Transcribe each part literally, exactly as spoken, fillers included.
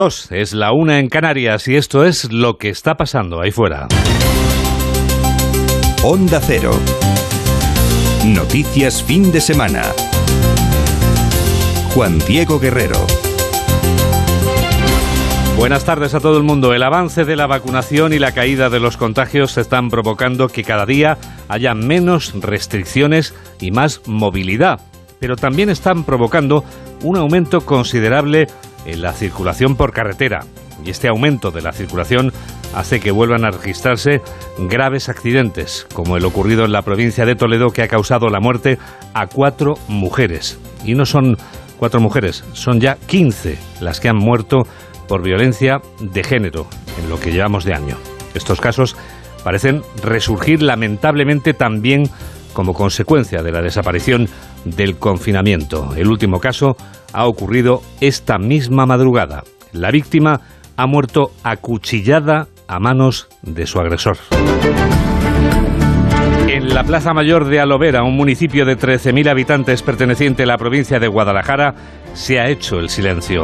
Es la una en Canarias y esto es lo que está pasando ahí fuera. Onda Cero. Noticias fin de semana. Juan Diego Guerrero. Buenas tardes a todo el mundo. El avance de la vacunación y la caída de los contagios están provocando que cada día haya menos restricciones y más movilidad, pero también están provocando un aumento considerable en la circulación por carretera. Y este aumento de la circulación hace que vuelvan a registrarse graves accidentes, como el ocurrido en la provincia de Toledo, que ha causado la muerte a cuatro mujeres. Y no son cuatro mujeres, son ya quince las que han muerto por violencia de género en lo que llevamos de año. Estos casos parecen resurgir lamentablemente también como consecuencia de la desaparición del confinamiento. El último caso ha ocurrido esta misma madrugada. La víctima ha muerto acuchillada a manos de su agresor. En la Plaza Mayor de Alovera, un municipio de trece mil habitantes perteneciente a la provincia de Guadalajara, se ha hecho el silencio.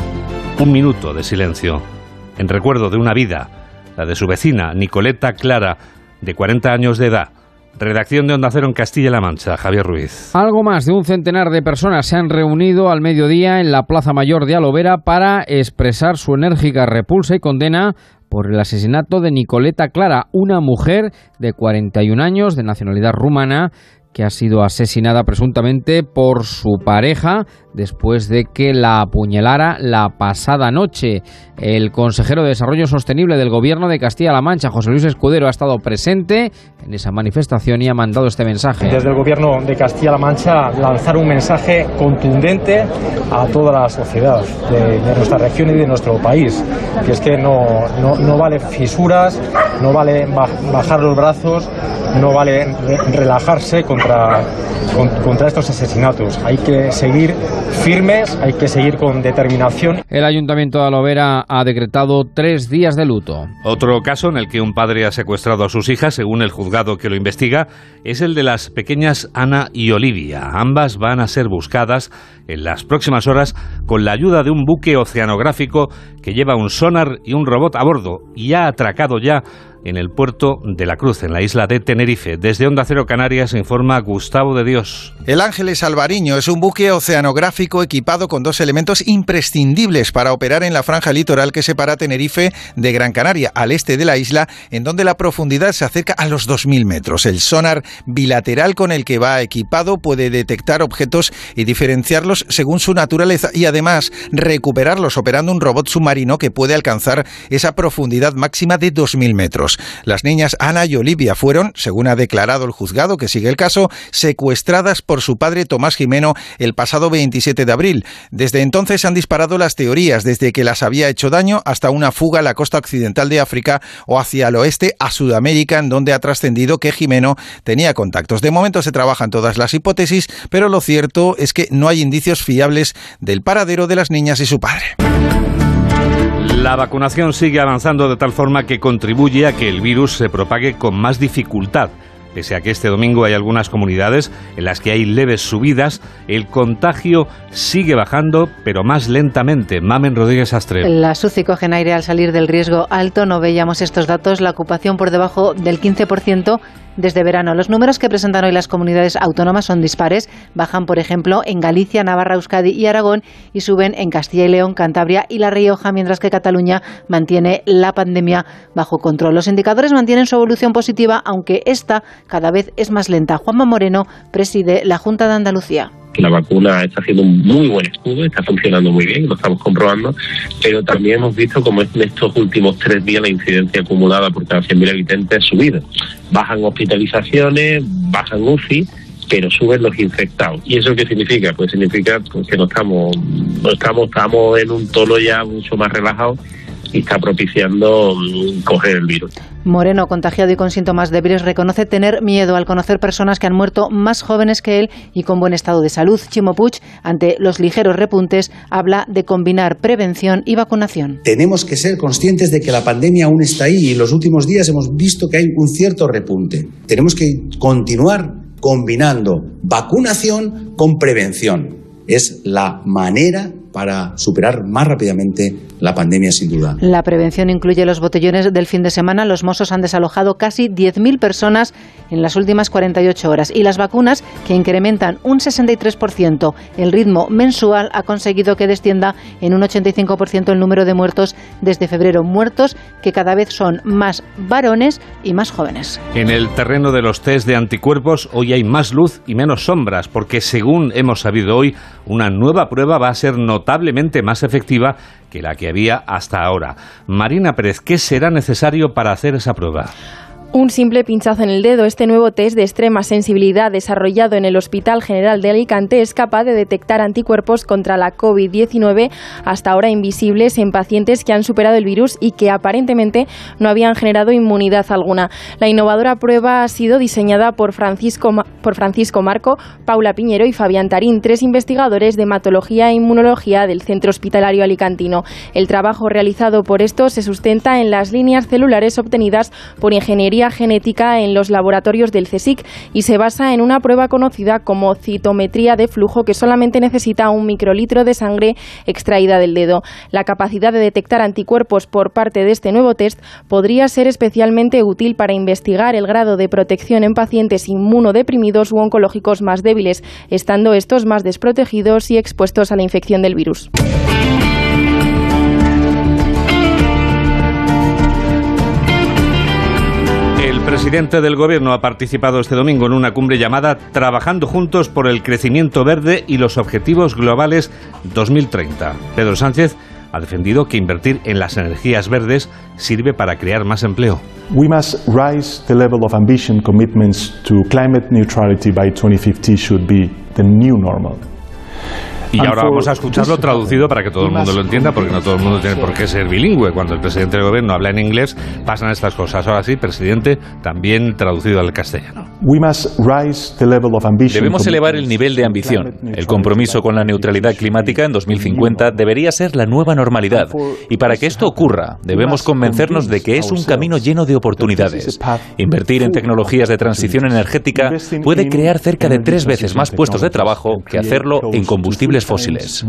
Un minuto de silencio, en recuerdo de una vida, la de su vecina, Nicoleta Clara, de cuarenta años de edad. Redacción de Onda Cero en Castilla-La Mancha, Javier Ruiz. Algo más de un centenar de personas se han reunido al mediodía en la Plaza Mayor de Alovera para expresar su enérgica repulsa y condena por el asesinato de Nicoleta Clara, una mujer de cuarenta y un años de nacionalidad rumana que ha sido asesinada presuntamente por su pareja después de que la apuñalara la pasada noche. El consejero de Desarrollo Sostenible del Gobierno de Castilla-La Mancha, José Luis Escudero, ha estado presente en esa manifestación y ha mandado este mensaje. Desde el Gobierno de Castilla-La Mancha, lanzar un mensaje contundente a toda la sociedad de, de nuestra región y de nuestro país, que es que no, no, no vale fisuras, no vale bajar los brazos, no vale relajarse contra, contra estos asesinatos. Hay que seguir firmes, hay que seguir con determinación. El Ayuntamiento de Alovera ha decretado tres días de luto. Otro caso en el que un padre ha secuestrado a sus hijas, según el juzgado que lo investiga, es el de las pequeñas Ana y Olivia. Ambas van a ser buscadas en las próximas horas con la ayuda de un buque oceanográfico que lleva un sonar y un robot a bordo y ha atracado ya en el puerto de La Cruz, en la isla de Tenerife. Desde Onda Cero Canarias informa Gustavo de Dios. El Ángeles Alvariño es un buque oceanográfico equipado con dos elementos imprescindibles para operar en la franja litoral que separa Tenerife de Gran Canaria, al este de la isla, en donde la profundidad se acerca a los dos mil metros. El sonar bilateral con el que va equipado puede detectar objetos y diferenciarlos según su naturaleza y además recuperarlos operando un robot submarino que puede alcanzar esa profundidad máxima de dos mil metros. Las niñas Ana y Olivia fueron, según ha declarado el juzgado que sigue el caso, secuestradas por su padre Tomás Jimeno el pasado veintisiete de abril. Desde entonces han disparado las teorías, desde que las había hecho daño hasta una fuga a la costa occidental de África o hacia el oeste a Sudamérica, en donde ha trascendido que Jimeno tenía contactos. De momento se trabajan todas las hipótesis, pero lo cierto es que no hay indicios fiables del paradero de las niñas y su padre. La vacunación sigue avanzando de tal forma que contribuye a que el virus se propague con más dificultad. Pese a que este domingo hay algunas comunidades en las que hay leves subidas, el contagio sigue bajando, pero más lentamente. Mamen Rodríguez Astre. Las U C I cogen aire al salir del riesgo alto. No veíamos estos datos. La ocupación por debajo del quince por ciento desde verano. Los números que presentan hoy las comunidades autónomas son dispares. Bajan, por ejemplo, en Galicia, Navarra, Euskadi y Aragón y suben en Castilla y León, Cantabria y La Rioja, mientras que Cataluña mantiene la pandemia bajo control. Los indicadores mantienen su evolución positiva, aunque esta cada vez es más lenta. Juanma Moreno preside la Junta de Andalucía. La vacuna está haciendo un muy buen escudo, está funcionando muy bien, lo estamos comprobando, pero también hemos visto como en estos últimos tres días la incidencia acumulada por cada cien mil habitantes ha subido. Bajan hospitalizaciones, bajan U C I, pero suben los infectados. ¿Y eso qué significa? Pues significa pues, que no estamos, no estamos, estamos en un tono ya mucho más relajado y está propiciando um, coger el virus. Moreno, contagiado y con síntomas débiles, reconoce tener miedo al conocer personas que han muerto más jóvenes que él y con buen estado de salud. Chimo Puig, ante los ligeros repuntes, habla de combinar prevención y vacunación. Tenemos que ser conscientes de que la pandemia aún está ahí y en los últimos días hemos visto que hay un cierto repunte. Tenemos que continuar combinando vacunación con prevención. es la manera para superar más rápidamente la pandemia, sin duda. La prevención incluye los botellones del fin de semana. Los Mossos han desalojado casi diez mil personas en las últimas cuarenta y ocho horas. Y las vacunas, que incrementan un sesenta y tres por ciento el ritmo mensual, ha conseguido que descienda en un ochenta y cinco por ciento el número de muertos desde febrero. Muertos que cada vez son más varones y más jóvenes. En el terreno de los test de anticuerpos, hoy hay más luz y menos sombras, porque según hemos sabido hoy, una nueva prueba va a ser notablemente más efectiva que la que había hasta ahora. Marina Pérez, ¿qué será necesario para hacer esa prueba? Un simple pinchazo en el dedo. Este nuevo test de extrema sensibilidad desarrollado en el Hospital General de Alicante es capaz de detectar anticuerpos contra la covid diecinueve hasta ahora invisibles en pacientes que han superado el virus y que aparentemente no habían generado inmunidad alguna. La innovadora prueba ha sido diseñada por Francisco, por Francisco Marco, Paula Piñero y Fabián Tarín, tres investigadores de hematología e inmunología del Centro Hospitalario Alicantino. El trabajo realizado por estos se sustenta en las líneas celulares obtenidas por ingeniería genética en los laboratorios del CSIC y se basa en una prueba conocida como citometría de flujo, que solamente necesita un microlitro de sangre extraída del dedo. La capacidad de detectar anticuerpos por parte de este nuevo test podría ser especialmente útil para investigar el grado de protección en pacientes inmunodeprimidos u oncológicos más débiles, estando estos más desprotegidos y expuestos a la infección del virus. El presidente del Gobierno ha participado este domingo en una cumbre llamada Trabajando Juntos por el Crecimiento Verde y los Objetivos Globales dos mil treinta. Pedro Sánchez ha defendido que invertir en las energías verdes sirve para crear más empleo. We must rise the level of ambition. Commitments to climate neutrality by twenty fifty should be the new normal. Y ahora vamos a escucharlo traducido para que todo el mundo lo entienda, porque no todo el mundo tiene por qué ser bilingüe. Cuando el presidente del gobierno habla en inglés, pasan estas cosas. Ahora sí, presidente, también traducido al castellano. Debemos elevar el nivel de ambición. El compromiso con la neutralidad climática en dos mil cincuenta debería ser la nueva normalidad. Y para que esto ocurra, debemos convencernos de que es un camino lleno de oportunidades. Invertir en tecnologías de transición energética puede crear cerca de tres veces más puestos de trabajo que hacerlo en combustibles fósiles.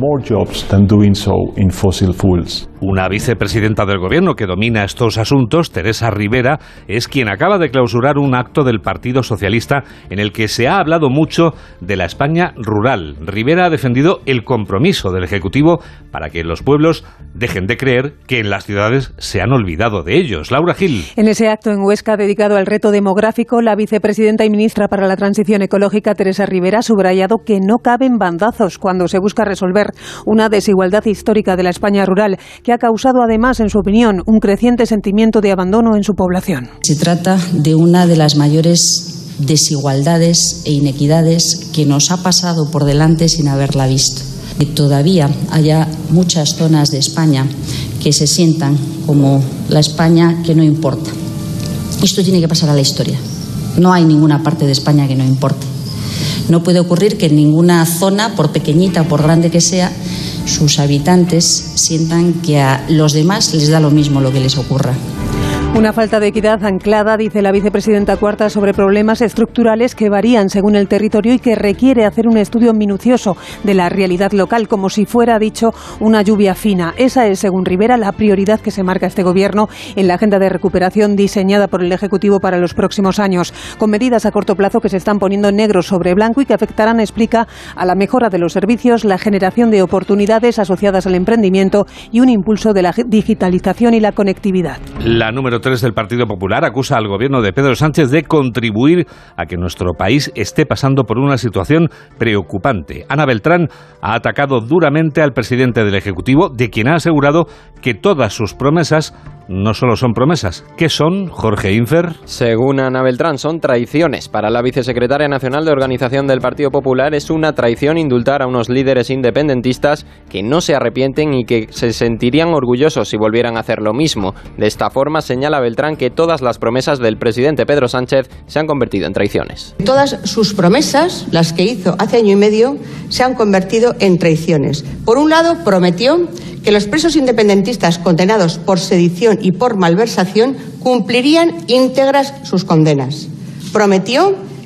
Una vicepresidenta del gobierno que domina estos asuntos, Teresa Rivera, es quien acaba de clausurar un acto del Partido Socialista en el que se ha hablado mucho de la España rural. Rivera ha defendido el compromiso del Ejecutivo para que los pueblos dejen de creer que en las ciudades se han olvidado de ellos. Laura Gil. En ese acto en Huesca dedicado al reto demográfico, la vicepresidenta y ministra para la Transición Ecológica, Teresa Rivera, ha subrayado que no caben bandazos cuando se busca resolver una desigualdad histórica de la España rural, que ha causado además, en su opinión, un creciente sentimiento de abandono en su población. Se trata de una de las mayores desigualdades e inequidades que nos ha pasado por delante sin haberla visto. Que todavía haya muchas zonas de España que se sientan como la España que no importa. Esto tiene que pasar a la historia. No hay ninguna parte de España que no importe. No puede ocurrir que en ninguna zona, por pequeñita o por grande que sea, sus habitantes sientan que a los demás les da lo mismo lo que les ocurra. Una falta de equidad anclada, dice la vicepresidenta cuarta, sobre problemas estructurales que varían según el territorio y que requiere hacer un estudio minucioso de la realidad local, como si fuera, dicho, una lluvia fina. Esa es, según Rivera, la prioridad que se marca este Gobierno en la agenda de recuperación diseñada por el Ejecutivo para los próximos años, con medidas a corto plazo que se están poniendo negro sobre blanco y que afectarán, explica, a la mejora de los servicios, la generación de oportunidades asociadas al emprendimiento y un impulso de la digitalización y la conectividad. La número tres del Partido Popular acusa al gobierno de Pedro Sánchez de contribuir a que nuestro país esté pasando por una situación preocupante. Ana Beltrán ha atacado duramente al presidente del Ejecutivo, de quien ha asegurado que todas sus promesas no solo son promesas. ¿Qué son, Jorge Infer? Según Ana Beltrán, son traiciones. Para la vicesecretaria nacional de Organización del Partido Popular es una traición indultar a unos líderes independentistas que no se arrepienten y que se sentirían orgullosos si volvieran a hacer lo mismo. De esta forma señala Beltrán que todas las promesas del presidente Pedro Sánchez se han convertido en traiciones. Todas sus promesas, las que hizo hace año y medio, se han convertido en traiciones. Por un lado, prometió que los presos independentistas condenados por sedición y por malversación cumplirían íntegras sus condenas. Prometió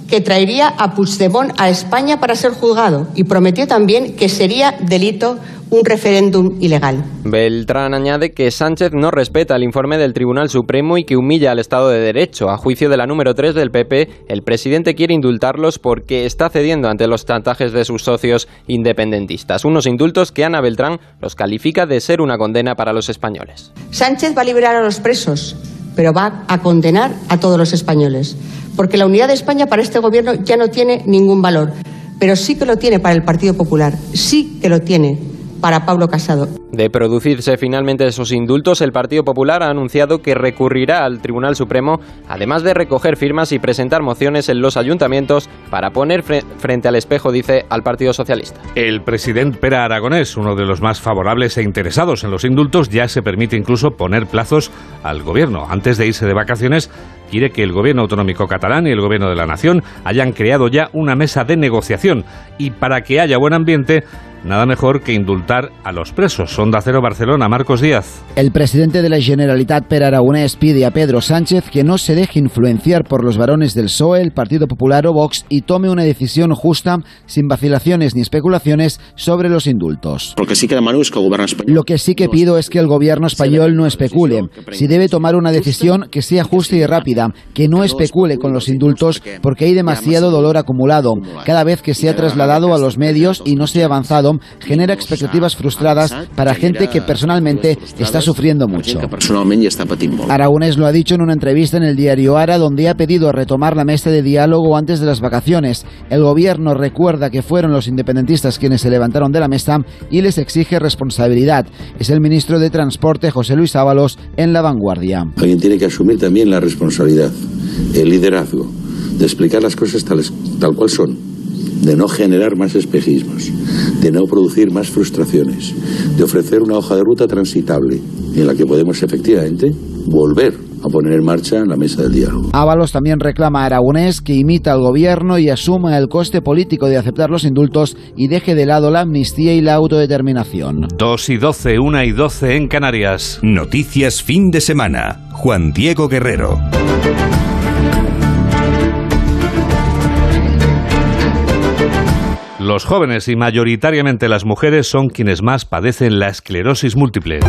que traería a Puigdemont a España para ser juzgado y prometió también que sería delito un referéndum ilegal. Beltrán añade que Sánchez no respeta el informe del Tribunal Supremo y que humilla al Estado de Derecho. A juicio de la número tres del P P, el presidente quiere indultarlos porque está cediendo ante los chantajes de sus socios independentistas. Unos indultos que Ana Beltrán los califica de ser una condena para los españoles. Sánchez va a liberar a los presos, pero va a condenar a todos los españoles, porque la unidad de España para este gobierno ya no tiene ningún valor, pero sí que lo tiene para el Partido Popular, sí que lo tiene para Pablo Casado. De producirse finalmente esos indultos, el Partido Popular ha anunciado que recurrirá al Tribunal Supremo, además de recoger firmas y presentar mociones en los ayuntamientos para poner fre- frente al espejo, dice, al Partido Socialista. El presidente Pere Aragonés, uno de los más favorables e interesados en los indultos, ya se permite incluso poner plazos al gobierno. Antes de irse de vacaciones, quiere que el gobierno autonómico catalán y el gobierno de la nación hayan creado ya una mesa de negociación. Y para que haya buen ambiente, nada mejor que indultar a los presos. Onda Cero Barcelona, Marcos Díaz. El presidente de la Generalitat, Pere Aragonés, pide a Pedro Sánchez que no se deje influenciar por los varones del P S O E, el Partido Popular o Vox y tome una decisión justa, sin vacilaciones ni especulaciones, sobre los indultos. Lo que sí que demano es que el gobierno español... Lo que sí que pido es que el gobierno español no especule. Si debe tomar una decisión, que sea justa y rápida, que no especule con los indultos, porque hay demasiado dolor acumulado. Cada vez que se ha trasladado a los medios y no se ha avanzado, genera expectativas frustradas para gente que personalmente está sufriendo mucho. Aragonés lo ha dicho en una entrevista en el diario Ara, donde ha pedido retomar la mesa de diálogo antes de las vacaciones. El gobierno recuerda que fueron los independentistas quienes se levantaron de la mesa y les exige responsabilidad. Es el ministro de Transporte, José Luis Ábalos, en La Vanguardia. Alguien tiene que asumir también la responsabilidad, el liderazgo, de explicar las cosas tales, tal cual son, de no generar más espejismos, de no producir más frustraciones, de ofrecer una hoja de ruta transitable en la que podemos efectivamente volver a poner en marcha la mesa del diálogo. Ábalos también reclama a Aragonés que imita al gobierno y asuma el coste político de aceptar los indultos y deje de lado la amnistía y la autodeterminación. Dos y doce, una y doce en Canarias. Noticias fin de semana. Juan Diego Guerrero. Los jóvenes y mayoritariamente las mujeres son quienes más padecen la esclerosis múltiple.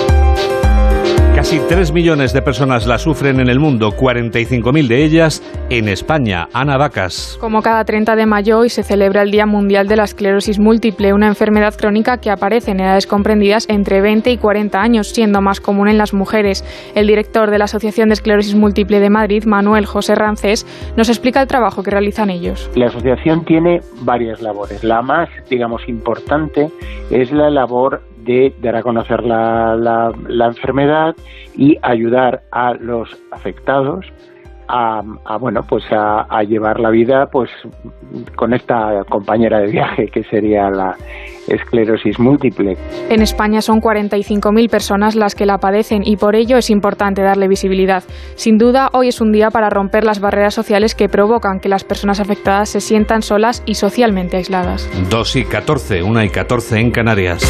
Casi tres millones de personas la sufren en el mundo, cuarenta y cinco mil de ellas en España. Ana Vacas. Como cada treinta de mayo, hoy se celebra el Día Mundial de la Esclerosis Múltiple, una enfermedad crónica que aparece en edades comprendidas entre veinte y cuarenta años, siendo más común en las mujeres. El director de la Asociación de Esclerosis Múltiple de Madrid, Manuel José Rancés, nos explica el trabajo que realizan ellos. La asociación tiene varias labores. La más, digamos, importante es la labor de dar a conocer la, la, la enfermedad y ayudar a los afectados a, a bueno pues a, a llevar la vida pues con esta compañera de viaje que sería la esclerosis múltiple. En España son cuarenta y cinco mil personas las que la padecen y por ello es importante darle visibilidad. Sin duda, hoy es un día para romper las barreras sociales que provocan que las personas afectadas se sientan solas y socialmente aisladas. Dos y catorce, una y catorce en Canarias.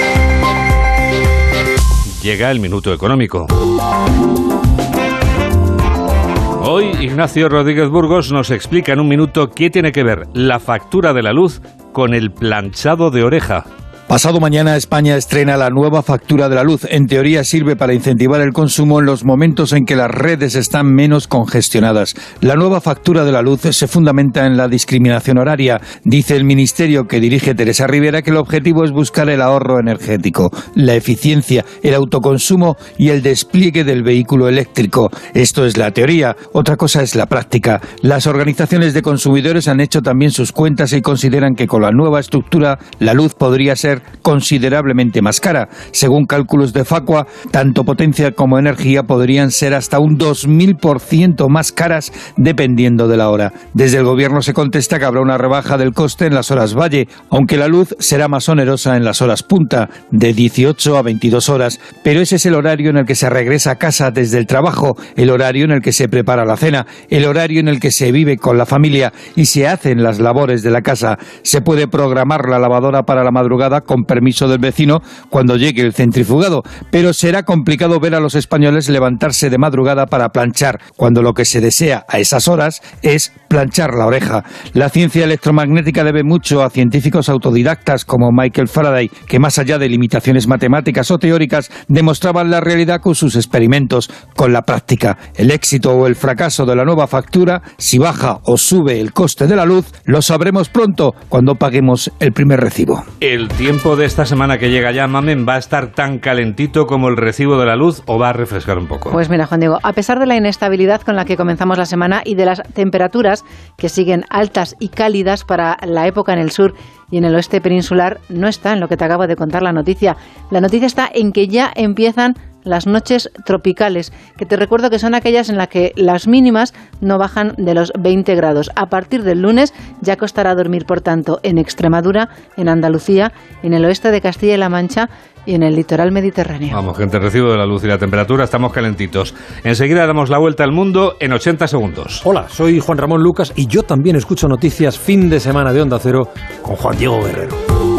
Llega el minuto económico. Hoy Ignacio Rodríguez Burgos nos explica en un minuto qué tiene que ver la factura de la luz con el planchado de oreja. Pasado mañana España estrena la nueva factura de la luz. En teoría sirve para incentivar el consumo en los momentos en que las redes están menos congestionadas. La nueva factura de la luz se fundamenta en la discriminación horaria. Dice el ministerio que dirige Teresa Rivera que el objetivo es buscar el ahorro energético, la eficiencia, el autoconsumo y el despliegue del vehículo eléctrico. Esto es la teoría. Otra cosa es la práctica. Las organizaciones de consumidores han hecho también sus cuentas y consideran que con la nueva estructura la luz podría ser considerablemente más cara. Según cálculos de Facua, tanto potencia como energía podrían ser hasta un dos mil por ciento más caras dependiendo de la hora. Desde el gobierno se contesta que habrá una rebaja del coste en las horas valle, aunque la luz será más onerosa en las horas punta, de dieciocho a veintidós horas, pero ese es el horario en el que se regresa a casa desde el trabajo, el horario en el que se prepara la cena, el horario en el que se vive con la familia y se hacen las labores de la casa. Se puede programar la lavadora para la madrugada con permiso del vecino cuando llegue el centrifugado, pero será complicado ver a los españoles levantarse de madrugada para planchar, cuando lo que se desea a esas horas es planchar la oreja. La ciencia electromagnética debe mucho a científicos autodidactas como Michael Faraday, que más allá de limitaciones matemáticas o teóricas, demostraban la realidad con sus experimentos, con la práctica. El éxito o el fracaso de la nueva factura, si baja o sube el coste de la luz, lo sabremos pronto cuando paguemos el primer recibo. ¿El tiempo de esta semana que llega ya, Mamen, va a estar tan calentito como el recibo de la luz o va a refrescar un poco? Pues mira, Juan Diego, a pesar de la inestabilidad con la que comenzamos la semana y de las temperaturas que siguen altas y cálidas para la época en el sur y en el oeste peninsular, no está en lo que te acabo de contar la noticia. La noticia está en que ya empiezan las noches tropicales, que te recuerdo que son aquellas en las que las mínimas no bajan de los veinte grados. A partir del lunes ya costará dormir, por tanto, en Extremadura, en Andalucía, en el oeste de Castilla y La Mancha y en el litoral mediterráneo. Vamos, gente, recibo de la luz y la temperatura, estamos calentitos. Enseguida damos la vuelta al mundo en ochenta segundos. Hola, soy Juan Ramón Lucas y yo también escucho noticias fin de semana de Onda Cero con Juan Diego Guerrero.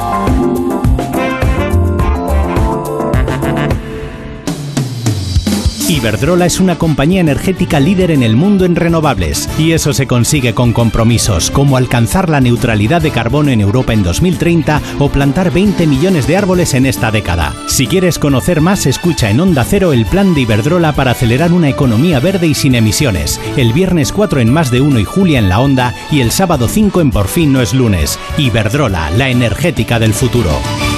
Iberdrola es una compañía energética líder en el mundo en renovables y eso se consigue con compromisos como alcanzar la neutralidad de carbono en Europa en dos mil treinta o plantar veinte millones de árboles en esta década. Si quieres conocer más, escucha en Onda Cero el plan de Iberdrola para acelerar una economía verde y sin emisiones. El viernes cuatro en Más de Uno y Julia en La Onda y el sábado cinco en Por fin no es lunes. Iberdrola, la energética del futuro.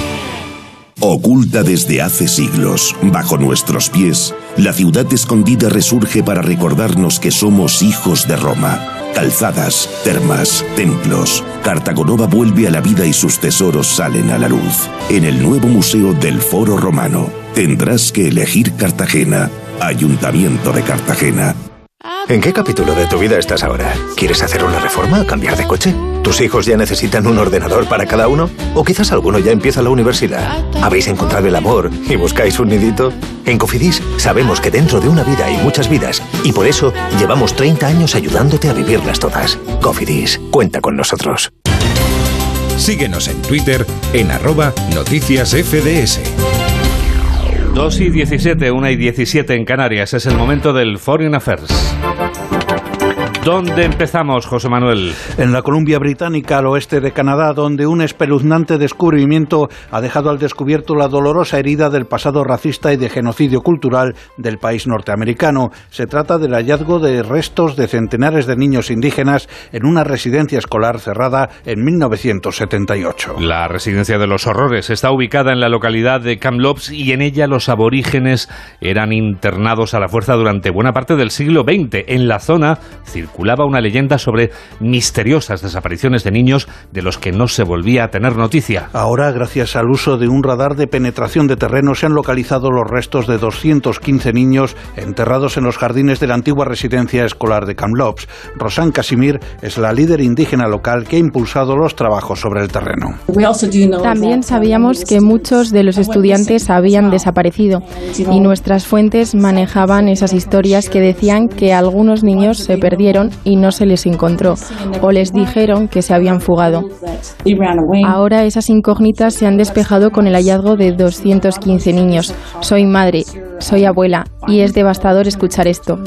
Oculta desde hace siglos, bajo nuestros pies, la ciudad escondida resurge para recordarnos que somos hijos de Roma. Calzadas, termas, templos. Cartagonova vuelve a la vida y sus tesoros salen a la luz. En el nuevo Museo del Foro Romano, tendrás que elegir Cartagena, Ayuntamiento de Cartagena. ¿En qué capítulo de tu vida estás ahora? ¿Quieres hacer una reforma? ¿Cambiar de coche? ¿Tus hijos ya necesitan un ordenador para cada uno? ¿O quizás alguno ya empieza la universidad? ¿Habéis encontrado el amor y buscáis un nidito? En Cofidis sabemos que dentro de una vida hay muchas vidas y por eso llevamos treinta años ayudándote a vivirlas todas. Cofidis, cuenta con nosotros. Síguenos en Twitter en arroba noticias F D S. dos y diecisiete, una y diecisiete en Canarias. Es el momento del Foreign Affairs. ¿Dónde empezamos, José Manuel? En la Columbia Británica, al oeste de Canadá, donde un espeluznante descubrimiento ha dejado al descubierto la dolorosa herida del pasado racista y de genocidio cultural del país norteamericano. Se trata del hallazgo de restos de centenares de niños indígenas en una residencia escolar cerrada en mil novecientos setenta y ocho. La residencia de los horrores está ubicada en la localidad de Kamloops y en ella los aborígenes eran internados a la fuerza durante buena parte del siglo veinte. En la zona circulaba una leyenda sobre misteriosas desapariciones de niños de los que no se volvía a tener noticia. Ahora, gracias al uso de un radar de penetración de terreno, se han localizado los restos de doscientos quince niños enterrados en los jardines de la antigua residencia escolar de Kamloops. Rosanne Casimir es la líder indígena local que ha impulsado los trabajos sobre el terreno. También sabíamos que muchos de los estudiantes habían desaparecido y nuestras fuentes manejaban esas historias que decían que algunos niños se perdieron y no se les encontró, o les dijeron que se habían fugado. Ahora esas incógnitas se han despejado con el hallazgo de doscientos quince niños. Soy madre, soy abuela, y es devastador escuchar esto.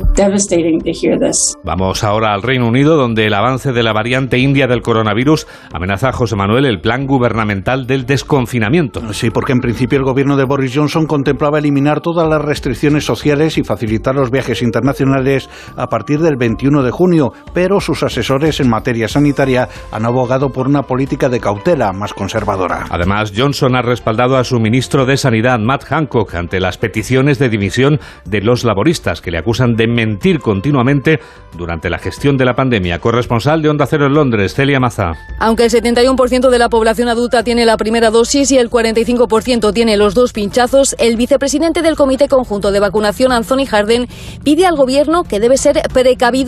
Vamos ahora al Reino Unido, donde el avance de la variante india del coronavirus amenaza a José Manuel el plan gubernamental del desconfinamiento. Sí, porque en principio el gobierno de Boris Johnson contemplaba eliminar todas las restricciones sociales y facilitar los viajes internacionales a partir del veintiuno de junio, pero sus asesores en materia sanitaria han abogado por una política de cautela más conservadora. Además, Johnson ha respaldado a su ministro de Sanidad, Matt Hancock, ante las peticiones de dimisión de los laboristas, que le acusan de mentir continuamente durante la gestión de la pandemia. Corresponsal de Onda Cero en Londres, Celia Maza. Aunque el setenta y uno por ciento de la población adulta tiene la primera dosis y el cuarenta y cinco por ciento tiene los dos pinchazos, el vicepresidente del Comité Conjunto de Vacunación, Anthony Harden, pide al gobierno que debe ser precavido antes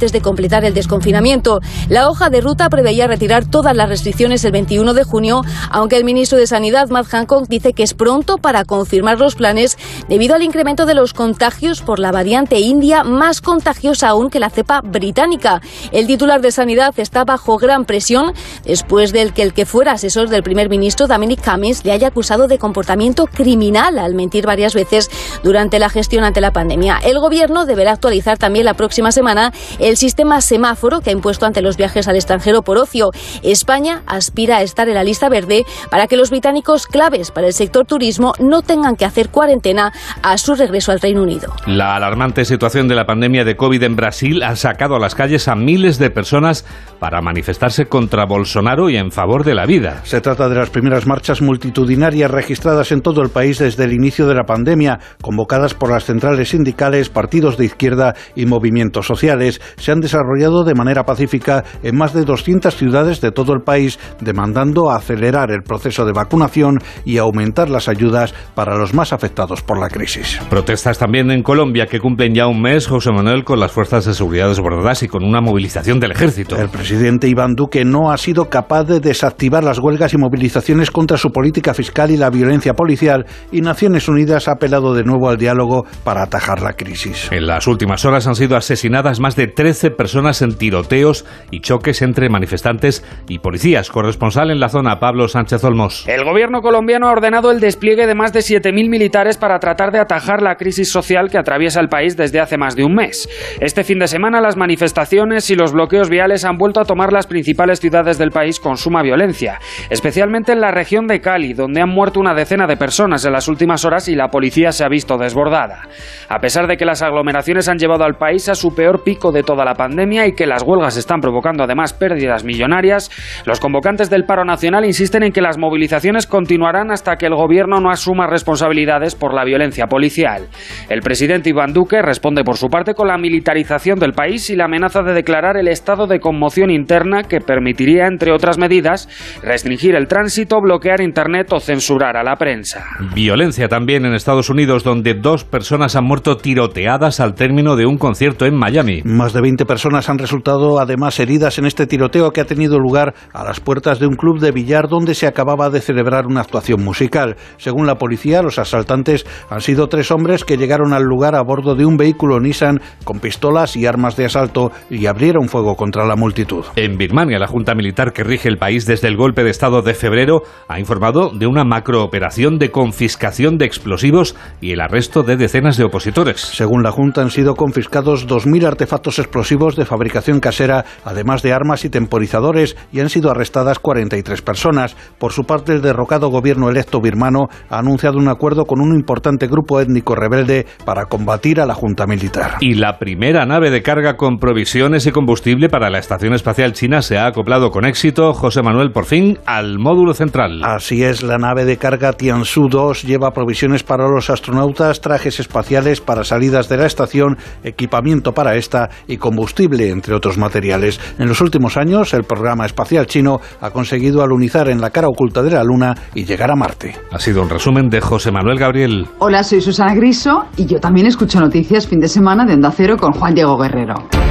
antes de completar el desconfinamiento. La hoja de ruta preveía retirar todas las restricciones el veintiuno de junio, aunque el ministro de Sanidad, Matt Hancock, dice que es pronto para confirmar los planes debido al incremento de los contagios por la variante india, más contagiosa aún que la cepa británica. El titular de Sanidad está bajo gran presión después del que el que fuera asesor del primer ministro, Dominic Cummings, le haya acusado de comportamiento criminal al mentir varias veces durante la gestión ante la pandemia. El gobierno deberá actualizar también la próxima semana el sistema semáforo que ha impuesto ante los viajes al extranjero por ocio. España aspira a estar en la lista verde para que los británicos claves para el sector turismo no tengan que hacer cuarentena a su regreso al Reino Unido. La alarmante situación de la pandemia de COVID en Brasil ha sacado a las calles a miles de personas para manifestarse contra Bolsonaro y en favor de la vida. Se trata de las primeras marchas multitudinarias registradas en todo el país desde el inicio de la pandemia, convocadas por las centrales sindicales, partidos de izquierda y movimientos sociales. Se han desarrollado de manera pacífica en más de doscientas ciudades de todo el país, demandando acelerar el proceso de vacunación y aumentar las ayudas para los más afectados por la crisis. Protestas también en Colombia, que cumplen ya un mes, José Manuel, con las fuerzas de seguridad desbordadas y con una movilización del ejército. El presidente Iván Duque no ha sido capaz de desactivar las huelgas y movilizaciones contra su política fiscal y la violencia policial, y Naciones Unidas ha apelado de nuevo al diálogo para atajar la crisis. En las últimas horas han sido asesinadas más de trece personas en tiroteos y choques entre manifestantes y policías. Corresponsal en la zona, Pablo Sánchez Olmos. El gobierno colombiano ha ordenado el despliegue de más de siete mil militares para tratar de atajar la crisis social que atraviesa el país desde hace más de un mes. Este fin de semana las manifestaciones y los bloqueos viales han vuelto a tomar las principales ciudades del país con suma violencia, especialmente en la región de Cali, donde han muerto una decena de personas en las últimas horas y la policía se ha visto desbordada. A pesar de que las aglomeraciones han llevado al país a su peor pico de toda la pandemia y que las huelgas están provocando además pérdidas millonarias, los convocantes del paro nacional insisten en que las movilizaciones continuarán hasta que el gobierno no asuma responsabilidades por la violencia policial. El presidente Iván Duque responde por su parte con la militarización del país y la amenaza de declarar el estado de conmoción interna, que permitiría, entre otras medidas, restringir el tránsito, bloquear internet o censurar a la prensa. Violencia también en Estados Unidos, donde dos personas han muerto tiroteadas al término de un concierto en Miami. Más de veinte personas han resultado además heridas en este tiroteo que ha tenido lugar a las puertas de un club de billar donde se acababa de celebrar una actuación musical. Según la policía, los asaltantes han sido tres hombres que llegaron al lugar a bordo de un vehículo Nissan con pistolas y armas de asalto y abrieron fuego contra la multitud. En Birmania, la junta militar que rige el país desde el golpe de Estado de febrero ha informado de una macrooperación de confiscación de explosivos y el arresto de decenas de opositores. Según la junta, han sido confiscados dos mil artefactos explosivos de fabricación casera, además de armas y temporizadores, y han sido arrestadas cuarenta y tres personas. Por su parte, el derrocado gobierno electo birmano ha anunciado un acuerdo con un importante grupo étnico rebelde para combatir a la junta militar. Y la primera nave de carga con provisiones y combustible para la Estación Espacial China se ha acoplado con éxito, José Manuel, por fin, al módulo central. Así es, la nave de carga Tianzhou dos lleva provisiones para los astronautas, trajes espaciales para salidas de la estación, equipamiento para esta y combustible, entre otros materiales. En los últimos años, el programa espacial chino ha conseguido alunizar en la cara oculta de la Luna y llegar a Marte. Ha sido un resumen de José Manuel Gabriel. Hola, soy Susana Griso y yo también escucho noticias fin de semana de Onda Cero con Juan Diego Guerrero.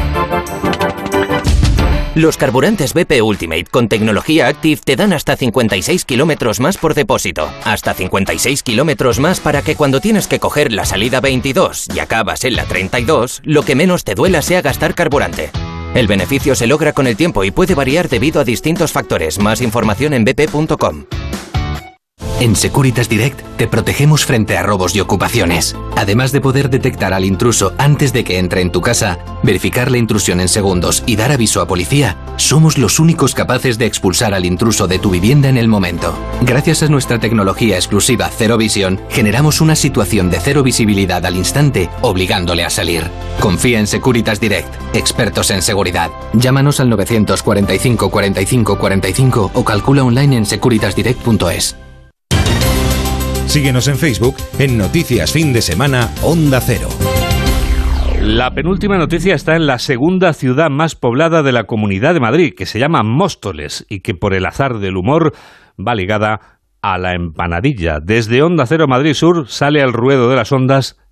Los carburantes B P Ultimate con tecnología Active te dan hasta cincuenta y seis kilómetros más por depósito. Hasta cincuenta y seis kilómetros más para que cuando tienes que coger la salida veintidós y acabas en la treinta y dos, lo que menos te duela sea gastar carburante. El beneficio se logra con el tiempo y puede variar debido a distintos factores. Más información en b p punto com. En Securitas Direct te protegemos frente a robos y ocupaciones. Además de poder detectar al intruso antes de que entre en tu casa, verificar la intrusión en segundos y dar aviso a policía, somos los únicos capaces de expulsar al intruso de tu vivienda en el momento. Gracias a nuestra tecnología exclusiva Cero Visión, generamos una situación de cero visibilidad al instante, obligándole a salir. Confía en Securitas Direct, expertos en seguridad. Llámanos al novecientos cuarenta y cinco cuarenta y cinco cuarenta y cinco o calcula online en securitas direct punto es. Síguenos en Facebook en Noticias Fin de Semana Onda Cero. La penúltima noticia está en la segunda ciudad más poblada de la Comunidad de Madrid, que se llama Móstoles y que por el azar del humor va ligada a la empanadilla. Desde Onda Cero Madrid Sur sale al ruedo de las ondas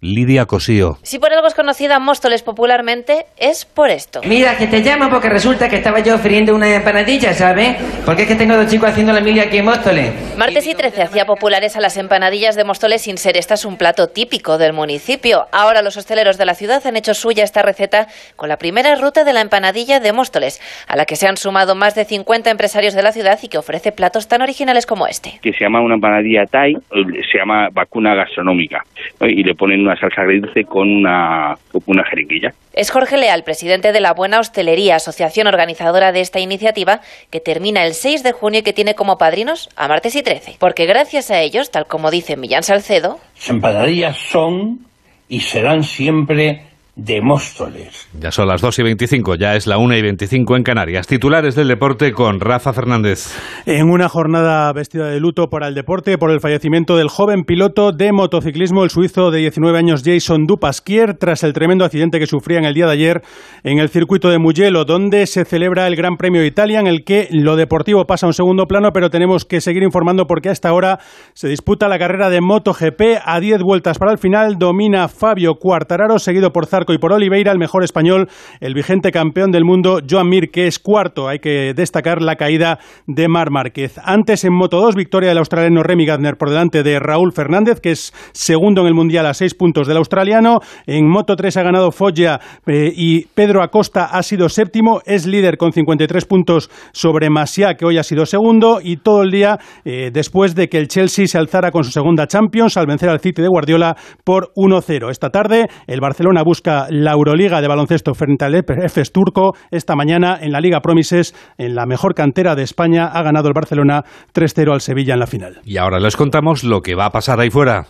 Lidia Cosío. Si por algo es conocida Móstoles popularmente, es por esto. Mira, que te llamo porque resulta que estaba yo friendo una empanadilla, ¿sabes? Porque es que tengo dos chicos haciendo la mili aquí en Móstoles. Martes y trece hacía populares a las empanadillas de Móstoles sin ser estas un plato típico del municipio. Ahora los hosteleros de la ciudad han hecho suya esta receta con la primera ruta de la empanadilla de Móstoles, a la que se han sumado más de cincuenta empresarios de la ciudad y que ofrece platos tan originales como este. Que se llama una empanadilla Thai, se llama vacuna gastronómica, ¿no? Y le ponen una salsa agridulce con una, una jeringuilla. Es Jorge Leal, presidente de La Buena Hostelería, asociación organizadora de esta iniciativa, que termina el seis de junio y que tiene como padrinos a Martes y trece. Porque gracias a ellos, tal como dice Millán Salcedo, las empanadillas son y serán siempre de Móstoles. Ya son las dos y veinticinco, ya es la una y veinticinco en Canarias. Titulares del deporte con Rafa Fernández. En una jornada vestida de luto para el deporte por el fallecimiento del joven piloto de motociclismo, el suizo de diecinueve años Jason Dupasquier, tras el tremendo accidente que sufría en el día de ayer en el circuito de Mugello, donde se celebra el Gran Premio de Italia, en el que lo deportivo pasa a un segundo plano, pero tenemos que seguir informando porque a esta hora se disputa la carrera de MotoGP a diez vueltas para el final. Domina Fabio Quartararo, seguido por Zarco y por Oliveira, el mejor español, el vigente campeón del mundo, Joan Mir, que es cuarto. Hay que destacar la caída de Marc Márquez. Antes, en Moto dos, victoria del australiano Remy Gardner por delante de Raúl Fernández, que es segundo en el Mundial a seis puntos del australiano. En Moto tres ha ganado Foggia eh, y Pedro Acosta ha sido séptimo. Es líder con cincuenta y tres puntos sobre Masia, que hoy ha sido segundo. Y todo el día, eh, después de que el Chelsea se alzara con su segunda Champions al vencer al City de Guardiola por uno cero. Esta tarde, el Barcelona busca la Euroliga de baloncesto frente al Efes turco. Esta mañana en la Liga Promises, en la mejor cantera de España, ha ganado el Barcelona tres cero al Sevilla en la final. Y ahora les contamos lo que va a pasar ahí fuera.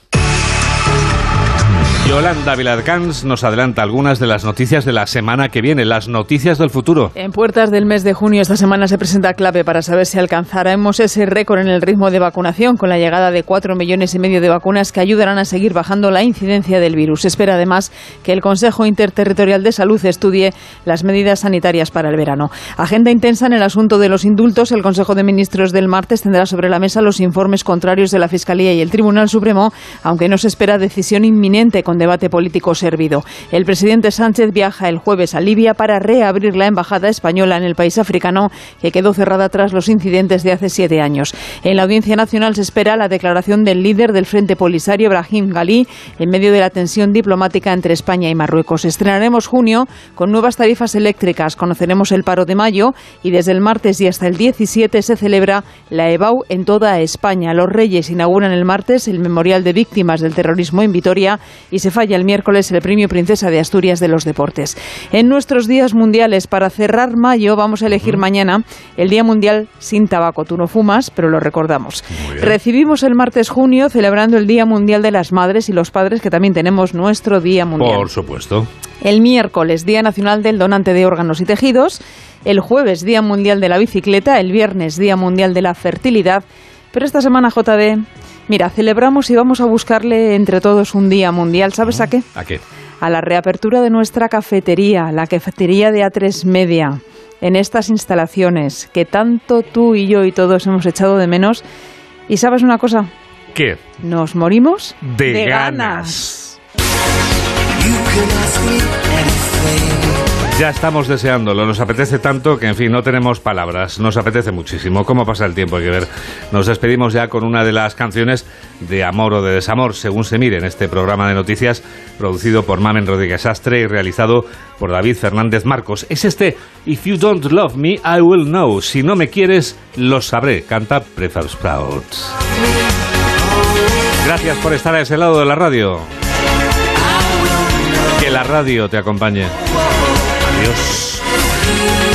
Yolanda Viladcans nos adelanta algunas de las noticias de la semana que viene, las noticias del futuro. En puertas del mes de junio, esta semana se presenta clave para saber si alcanzaremos ese récord en el ritmo de vacunación, con la llegada de cuatro millones y medio de vacunas que ayudarán a seguir bajando la incidencia del virus. Se espera además que el Consejo Interterritorial de Salud estudie las medidas sanitarias para el verano. Agenda intensa en el asunto de los indultos. El Consejo de Ministros del martes tendrá sobre la mesa los informes contrarios de la Fiscalía y el Tribunal Supremo, aunque no se espera decisión inminente con debate político servido. El presidente Sánchez viaja el jueves a Libia para reabrir la embajada española en el país africano, que quedó cerrada tras los incidentes de hace siete años. En la Audiencia Nacional se espera la declaración del líder del Frente Polisario, Brahim Ghali, en medio de la tensión diplomática entre España y Marruecos. Estrenaremos junio con nuevas tarifas eléctricas, conoceremos el paro de mayo y desde el martes y hasta el diecisiete se celebra la EBAU en toda España. Los Reyes inauguran el martes el Memorial de Víctimas del Terrorismo en Vitoria y se falla el miércoles el Premio Princesa de Asturias de los Deportes. En nuestros días mundiales, para cerrar mayo, vamos a elegir mañana el Día Mundial sin tabaco. Tú no fumas, pero lo recordamos. Recibimos el martes junio celebrando el Día Mundial de las Madres y los Padres, que también tenemos nuestro Día Mundial. Por supuesto. El miércoles, Día Nacional del Donante de Órganos y Tejidos. El jueves, Día Mundial de la Bicicleta. El viernes, Día Mundial de la Fertilidad. Pero esta semana, J D, mira, celebramos y vamos a buscarle entre todos un día mundial. ¿Sabes a qué? ¿A qué? A la reapertura de nuestra cafetería, la cafetería de A tres Media, en estas instalaciones que tanto tú y yo y todos hemos echado de menos. ¿Y sabes una cosa? ¿Qué? Nos morimos de, de ganas. ganas. Ya estamos deseándolo, nos apetece tanto que, en fin, no tenemos palabras, nos apetece muchísimo. ¿Cómo pasa el tiempo? Hay que ver. Nos despedimos ya con una de las canciones de amor o de desamor, según se mire, en este programa de noticias producido por Mamen Rodríguez Astre y realizado por David Fernández Marcos. Es este If You Don't Love Me, I Will Know. Si no me quieres, lo sabré. Canta Prefab Sprouts. Gracias por estar a ese lado de la radio. Que la radio te acompañe. Adiós.